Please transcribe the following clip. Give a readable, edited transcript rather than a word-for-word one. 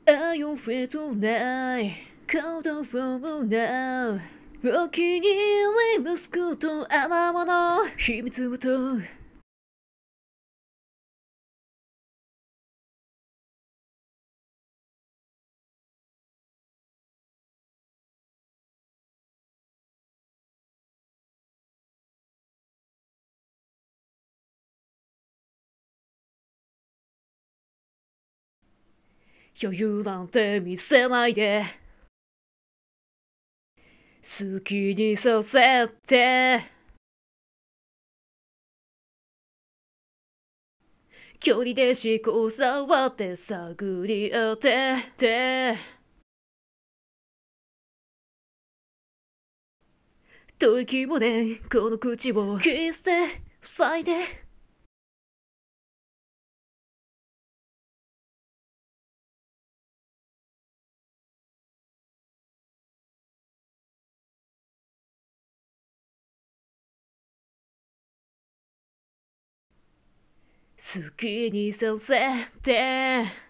愛を増えとない言葉をなお気に入り息子と甘々の秘密をと余裕なんて見せないで好きにさせて距離で思考触って探り当てて吐息もねこの口をキスで塞いで好きにさせて